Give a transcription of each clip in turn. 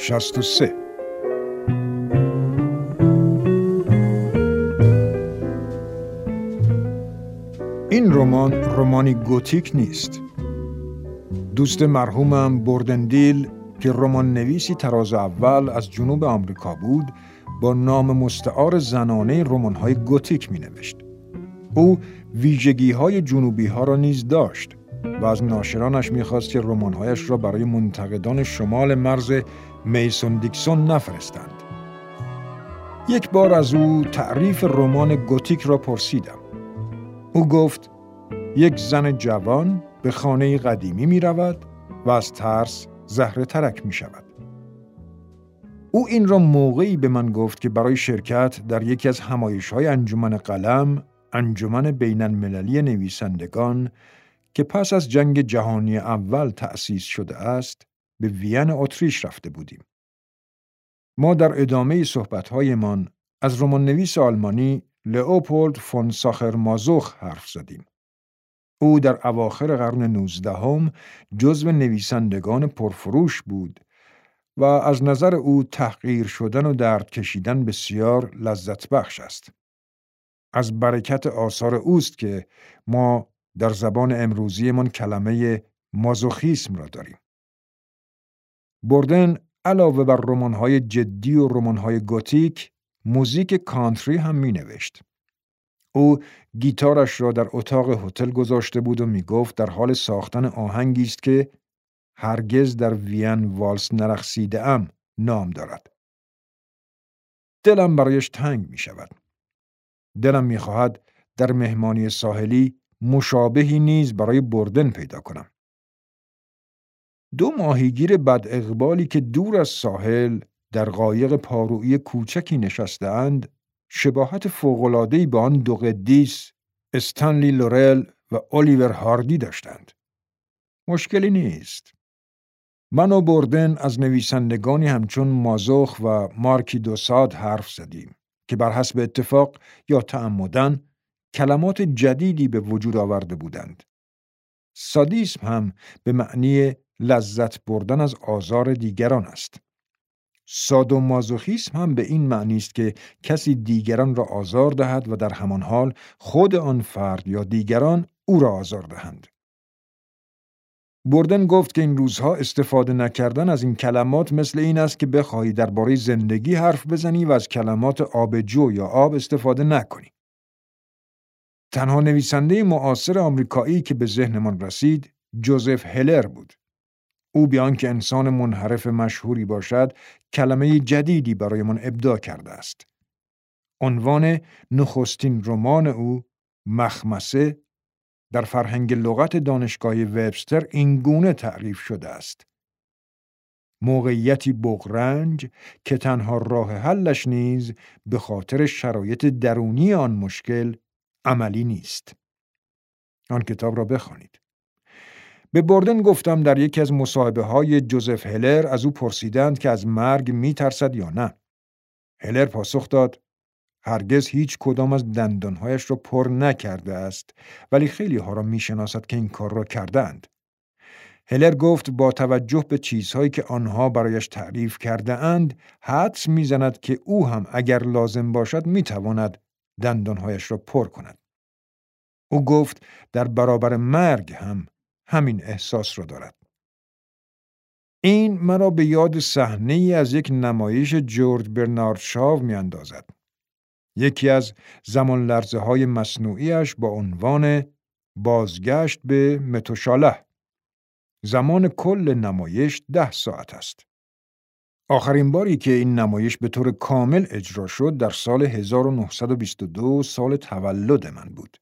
63. این رمانی گوتیک نیست. دوست مرحومم بوردندیل که رمان نویسی تراز اول از جنوب آمریکا بود، با نام مستعار زنانه رمان‌های گوتیک می‌نوشت. او ویژگی‌های جنوبی‌ها را نیز داشت و از ناشرانش می‌خواست که رمان‌هایش را برای منتقدان شمال مرز میسون دیکسون نفرستند. یک بار از او تعریف رمان گوتیک را پرسیدم. او گفت یک زن جوان به خانه قدیمی می رود و از ترس زهره ترک می شود. او این را موقعی به من گفت که برای شرکت در یکی از همایش‌های انجمن قلم، انجمن بین‌المللی نویسندگان که پس از جنگ جهانی اول تأسیس شده است، به وین اتریش رفته بودیم. ما در ادامه صحبت‌هایمان از رمان‌نویس آلمانی لئوپولد فون ساخر-مازوخ حرف زدیم. او در اواخر قرن 19 جزو نویسندگان پرفروش بود و از نظر او تحقیر شدن و درد کشیدن بسیار لذت بخش است. از برکت آثار اوست که ما در زبان امروزیمان کلمه مازوخیسم را داریم. بوردن علاوه بر رمان‌های جدی و رمان‌های گوتیک، موزیک کانتری هم می‌نوشت. او گیتارش را در اتاق هتل گذاشته بود و میگفت در حال ساختن آهنگی است که هرگز در وین والس نرقصیده‌ام نام دارد. دلم برایش تنگ می شود. دلم می خواهد در مهمانی ساحلی مشابهی نیز برای بوردن پیدا کنم. دو ماهیگیر بد اقبالی که دور از ساحل در قایق پارویی کوچکی نشسته‌اند، شباهت فوق‌العاده‌ای به آن دو قدیس استنلی لورل و الیور هاردی داشتند. مشکلی نیست. من و بوردن از نویسندگانی همچون مازوخ و مارکی دوساد حرف زدیم که بر حسب اتفاق یا تعمداً کلمات جدیدی به وجود آورده بودند. سادیسم هم به معنی لذت بردن از آزار دیگران است. سادومازوخیسم هم به این معنی است که کسی دیگران را آزار دهد و در همان حال خود آن فرد یا دیگران او را آزار دهند. بوردن گفت که این روزها استفاده نکردن از این کلمات مثل این است که بخواهی درباره زندگی حرف بزنی و از کلمات آبجو یا آب استفاده نکنی. تنها نویسنده معاصر آمریکایی که به ذهنمان رسید جوزف هلر بود. او بیان که انسان منحرف مشهوری باشد، کلمه جدیدی برایمان ابداع کرده است. عنوان نخستین رمان او، مخمسه، در فرهنگ لغت دانشگاه وبستر این گونه تعریف شده است: موقعیتی بغرنج که تنها راه حلش نیز به خاطر شرایط درونی آن مشکل عملی نیست. آن کتاب را بخوانید. به بوردن گفتم در یکی از مصاحبه‌های جوزف هلر از او پرسیدند که از مرگ می‌ترسد یا نه. هلر پاسخ داد: هرگز هیچ کدام از دندانهایش را پر نکرده است، ولی خیلی ها را می‌شناسد که این کار را کردند. هلر گفت با توجه به چیزهایی که آنها برایش تعریف کرده اند، حدس می‌زند که او هم اگر لازم باشد می‌تواند دندانهایش را پر کند. او گفت در برابر مرگ هم همین احساس را دارد. این مرا به یاد صحنه‌ای از یک نمایش جورج برنارد شاو می‌اندازد. یکی از زمان لرزه‌های مصنوعیش با عنوان بازگشت به متوشاله. زمان کل نمایش 10 ساعت است. آخرین باری که این نمایش به طور کامل اجرا شد در سال 1922، سال تولد من بود.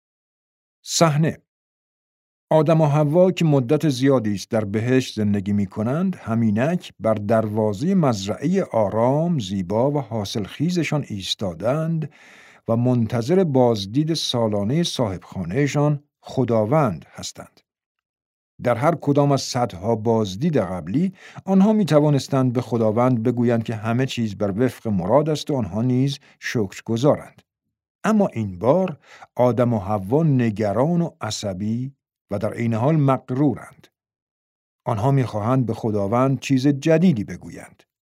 صحنه: آدم و حوا که مدت زیادی است در بهشت زندگی می‌کنند، همینک بر دروازه مزرعه آرام، زیبا و حاصلخیزشان ایستادند و منتظر بازدید سالانه صاحبخانه‌شان خداوند هستند. در هر کدام از صدها بازدید قبلی، آنها می‌توانستند به خداوند بگویند که همه چیز بر وفق مراد است و آنها نیز شکرگزارند. اما این بار آدم و حوا نگران و عصبی و در عین حال مغرورند. آنها می‌خواهند به خداوند چیز جدیدی بگویند.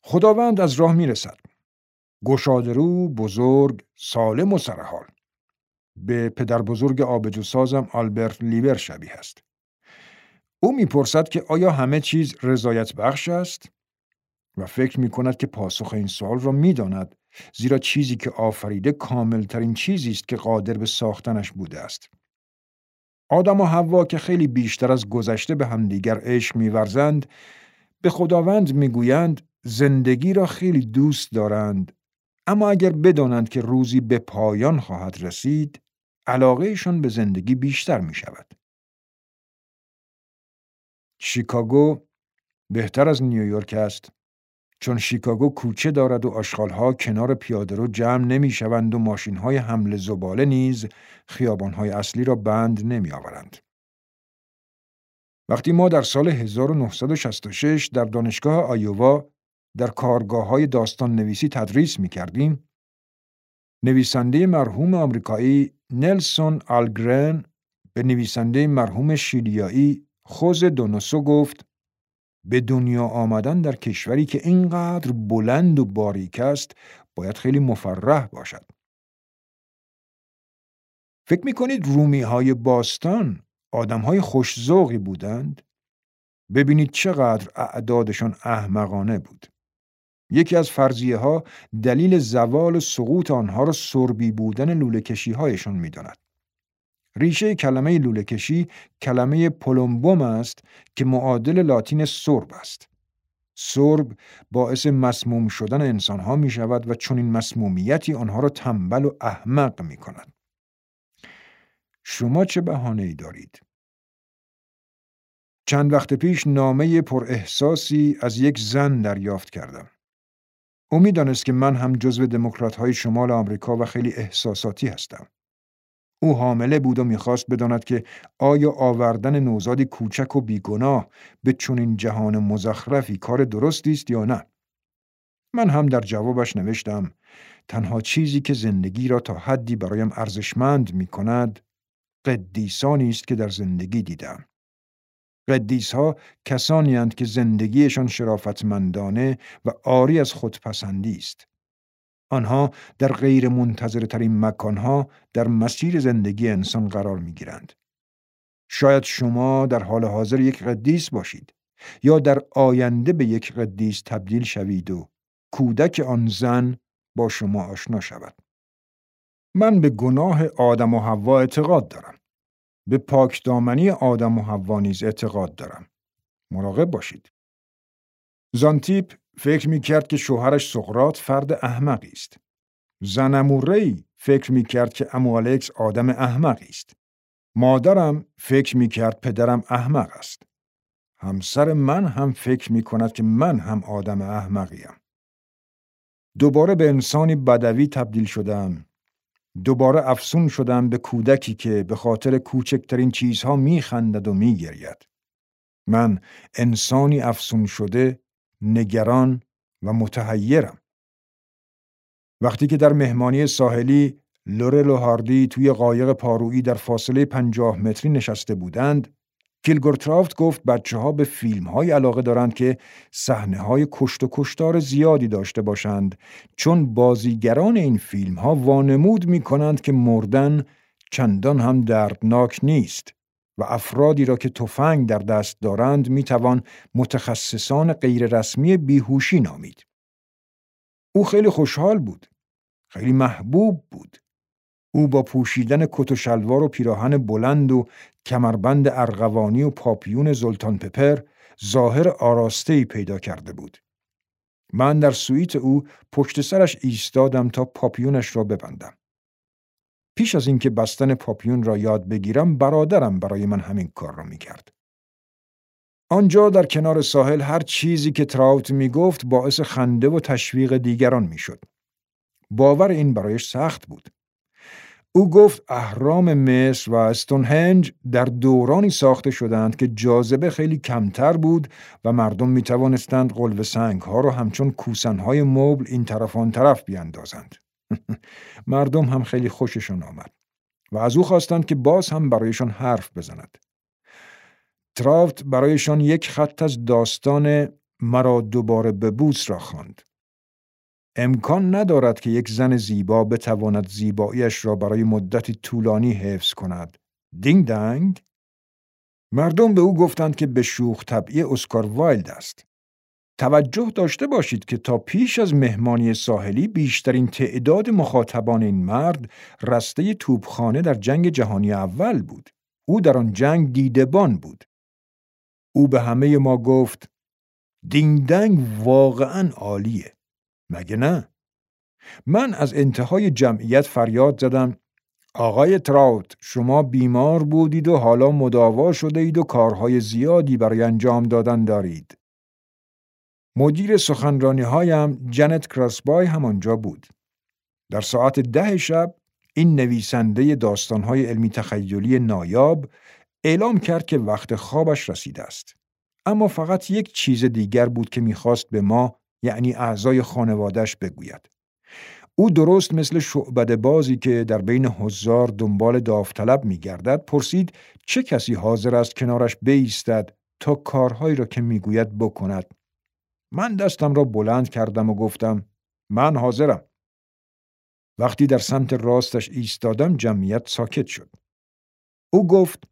خداوند از راه میرسد. گشادرو، بزرگ، سالم و سرحال. به پدر بزرگ آبجوسازم آلبرت لیبر شبیه است. او میپرسد که آیا همه چیز رضایت بخش است؟ و فکر میکند که پاسخ این سوال را میداند، زیرا چیزی که آفریده کاملترین چیزی است که قادر به ساختنش بوده است. آدم و حوا که خیلی بیشتر از گذشته به همدیگر عشق می‌ورزند، به خداوند میگویند زندگی را خیلی دوست دارند، اما اگر بدانند که روزی به پایان خواهد رسید، علاقهشان به زندگی بیشتر می شود. شیکاگو بهتر از نیویورک است، چون شیکاگو کوچه دارد و آشغالها کنار پیاده‌رو جمع نمی شوند و ماشین‌های حمل زباله نیز خیابان‌های اصلی را بند نمی آورند. وقتی ما در سال 1966 در دانشگاه آیووا در کارگاه‌های داستان نویسی تدریس می کردیم، نویسنده مرحوم آمریکایی نلسون آلگرن به نویسنده مرحوم شیلیایی خوز دونوسو گفت: به دنیا آمدن در کشوری که اینقدر بلند و باریک است باید خیلی مفرح باشد. فکر می‌کنید رومی‌های باستان آدم‌های خوش‌ذوقی بودند؟ ببینید چقدر اعدادشان احمقانه بود. یکی از فرضیه‌ها دلیل زوال و سقوط آنها را سربی بودن لوله‌کشی‌هایشان می‌داند. ریشه کلمه لوله‌کشی کلمه پلومبوم است که معادل لاتین سرب است. سرب باعث مسموم شدن انسان‌ها می‌شود و چنین مسمومیتی آنها را تنبل و احمق می‌کند. شما چه بهانه‌ای دارید؟ چند وقت پیش نامه پر احساسی از یک زن دریافت کردم. او می‌دانست که من هم جزو دموکرات‌های شمال آمریکا و خیلی احساساتی هستم. او حامله بود و می‌خواست بداند که آیا آوردن نوزادی کوچک و بیگناه به چنین جهان مزخرفی کار درستی است یا نه. من هم در جوابش نوشتم تنها چیزی که زندگی را تا حدی برایم ارزشمند می‌کند قدیسانی است که در زندگی دیدم. قدیس‌ها کسانی اند که زندگیشان شرافتمندانه و عاری از خودپسندی است. آنها در غیر منتظره ترین مکانها در مسیر زندگی انسان قرار می گیرند. شاید شما در حال حاضر یک قدیس باشید یا در آینده به یک قدیس تبدیل شوید و کودک آن زن با شما آشنا شود. من به گناه آدم و حوا اعتقاد دارم. به پاکدامنی آدم و حوا نیز اعتقاد دارم. مراقب باشید. زانتیپ فکر می‌کرد که شوهرش سقراط فرد احمقی است. زن عمو ری فکر می‌کرد که عمو الکس آدم احمقی است. مادرم فکر می‌کرد پدرم احمق است. همسر من هم فکر می‌کند که من هم آدم احمقیم. دوباره به انسانی بدوی تبدیل شدم. دوباره افسون شدم به کودکی که به خاطر کوچکترین چیزها می‌خندد و می‌گرید. من انسانی افسون شده، نگران و متحیرم. وقتی که در مهمانی ساحلی لورل و هاردی توی قایق پارویی در فاصله 50 متری نشسته بودند، کیلگورترافت گفت بچه‌ها به فیلم‌های علاقه دارند که صحنه‌های کشت و کشتار زیادی داشته باشند، چون بازیگران این فیلم‌ها وانمود می‌کنند که مردن چندان هم دردناک نیست و افرادی را که تفنگ در دست دارند می‌توان متخصصان غیررسمی بیهوشی نامید. او خیلی خوشحال بود. خیلی محبوب بود. او با پوشیدن کت و شلوار و پیراهن بلند و کمربند ارغوانی و پاپیون زلطان پپر ظاهر آراسته‌ای پیدا کرده بود. من در سویت او پشت سرش ایستادم تا پاپیونش را ببندم. پیش از اینکه بستن پاپیون را یاد بگیرم برادرم برای من همین کار را می‌کرد. آنجا در کنار ساحل هر چیزی که تراوت میگفت باعث خنده و تشویق دیگران میشد. باور این برایش سخت بود. او گفت اهرام مصر و استونهنج در دورانی ساخته شدند که جاذبه خیلی کمتر بود و مردم می توانستند قلوه سنگ‌ها را همچون کوسن‌های مبل این طرف آن طرف بیاندازند. مردم هم خیلی خوششان آمد و از او خواستند که باز هم برایشان حرف بزند. تراوت برایشان یک خط از داستان مرا دوباره ببوس را خواند. امکان ندارد که یک زن زیبا بتواند زیباییش را برای مدتی طولانی حفظ کند. دینگ دنگ. مردم به او گفتند که به شوخ طبعی اسکار وایلد است. توجه داشته باشید که تا پیش از مهمانی ساحلی بیشترین تعداد مخاطبان این مرد رسته توپخانه در جنگ جهانی اول بود. او در آن جنگ دیدبان بود. او به همه ما گفت دینگ دنگ واقعاً عالیه. مگه نه؟ من از انتهای جمعیت فریاد زدم آقای تراوت، شما بیمار بودید و حالا مداوا شده اید و کارهای زیادی برای انجام دادن دارید. مدیر سخنرانی هایم جنت کراسبای همانجا بود. در ساعت 10 شب این نویسنده داستانهای علمی تخیلی نایاب اعلام کرد که وقت خوابش رسیده است. اما فقط یک چیز دیگر بود که میخواست به ما، یعنی اعضای خانواده‌اش بگوید. او درست مثل شعبده بازی که در بین حضار دنبال داوطلب میگردد پرسید چه کسی حاضر است کنارش بایستد تا کارهایی را که میگوید بکند. من دستم را بلند کردم و گفتم من حاضرم. وقتی در سمت راستش ایستادم جمعیت ساکت شد. او گفت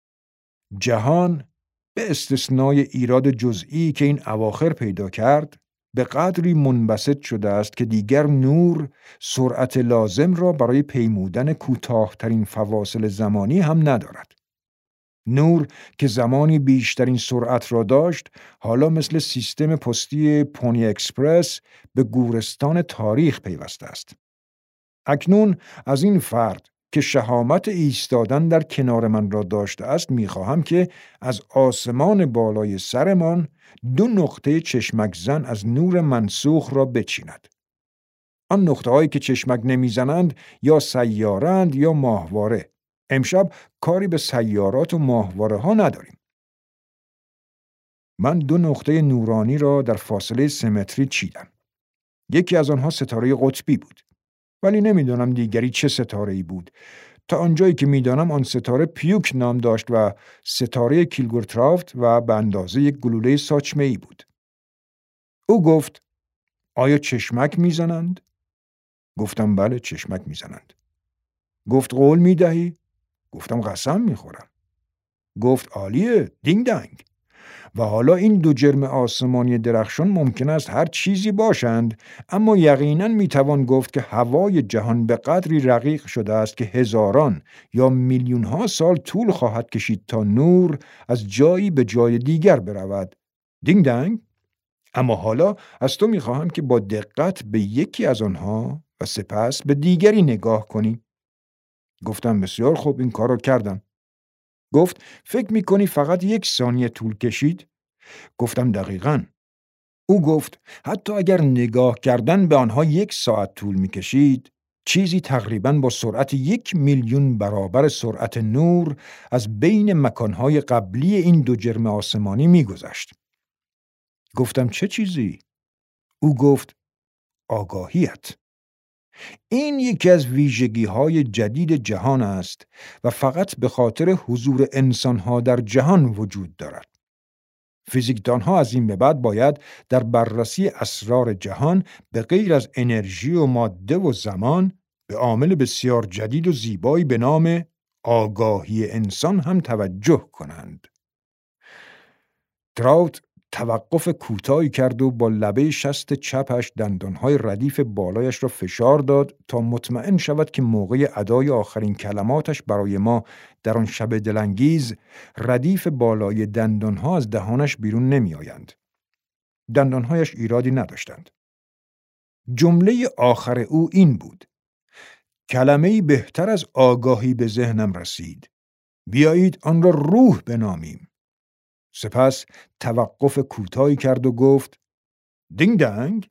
جهان به استثنای ایراد جزئی که این اواخر پیدا کرد به قدری منبسط شده است که دیگر نور سرعت لازم را برای پیمودن کوتاه‌ترین فواصل زمانی هم ندارد. نور که زمانی بیشترین سرعت را داشت حالا مثل سیستم پستی پونی اکسپرس به گورستان تاریخ پیوسته است. اکنون از این فرد که شهامت ایستادن در کنار من را داشته است می‌خواهم که از آسمان بالای سرمان 2 نقطه چشمک زن از نور منسوخ را بچیند. آن نقطه‌هایی که چشمک نمیزنند یا سیارند یا ماهواره. امشب کاری به سیارات و ماهواره ها نداریم. من 2 نقطه نورانی را در فاصله 3 متری چیدم. یکی از آنها ستاره قطبی بود. ولی نمیدانم دیگری چه ستاره‌ای بود. تا آنجایی که میدانم آن ستاره پیوک نام داشت و ستاره کیلگورترافت و به اندازه یک گلوله ساچمه‌ای بود. او گفت آیا چشمک میزنند؟ گفتم بله چشمک میزنند. گفت قول میدهی؟ گفتم قسم میخورم. گفت عالیه، دینگ دنگ. و حالا این 2 جرم آسمانی درخشان ممکن است هر چیزی باشند، اما یقیناً میتوان گفت که هوای جهان به قدری رقیق شده است که هزاران یا میلیون‌ها سال طول خواهد کشید تا نور از جایی به جای دیگر برود. دینگ دنگ. اما حالا از تو میخواهم که با دقت به یکی از آنها و سپس به دیگری نگاه کنی. گفتم بسیار خوب، این کار رو کردم. گفت فکر میکنی فقط 1 ثانیه طول کشید؟ گفتم دقیقاً. او گفت حتی اگر نگاه کردن به آنها 1 ساعت طول میکشید، چیزی تقریباً با سرعت 1 میلیون برابر سرعت نور از بین مکانهای قبلی این 2 جرم آسمانی میگذشت. گفتم چه چیزی؟ او گفت آگاهیت. این یکی از ویژگی‌های جدید جهان است و فقط به خاطر حضور انسان‌ها در جهان وجود دارد. فیزیکدان‌ها از این به بعد باید در بررسی اسرار جهان به غیر از انرژی و ماده و زمان به عامل بسیار جدید و زیبایی به نام آگاهی انسان هم توجه کنند. تراوت توقف کوتاهی کرد و با لبه شست چپش دندانهای ردیف بالایش را فشار داد تا مطمئن شود که موقع ادای آخرین کلماتش برای ما در آن شب دلانگیز ردیف بالای دندانها از دهانش بیرون نمی آیند. دندانهایش ایرادی نداشتند. جمله آخر او این بود: کلمه‌ای بهتر از آگاهی به ذهنم رسید. بیایید آن را روح بنامیم. سپس توقف کوتاهی کرد و گفت دینگ دنگ.